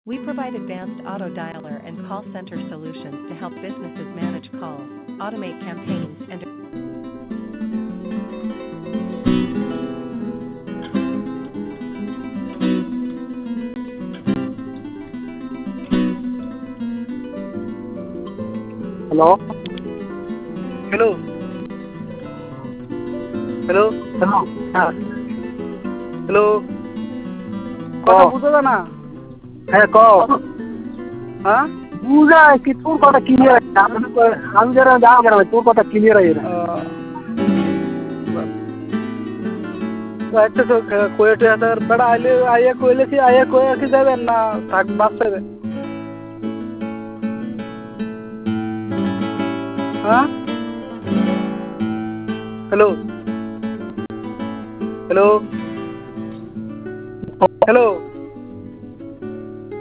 We provide advanced auto dialer and call center solutions to help businesses manage calls, automate campaigns, and Hello? Hello. Hello. Hello? হ্যাঁ Hello. কথা বুঝো না? হ্যাঁ ক হ্যাঁ? বুঝা কি তোর কথা ক্লিয়ার আমি যারা যাও কেন তোর কথা ক্লিয়ার আই না আচ্ছা তো কোয়েটে হাতার বড় আইয়া কইলে কি যাবেন না থাক বাসে হ্যাঁ? Hello. Hello. Hello.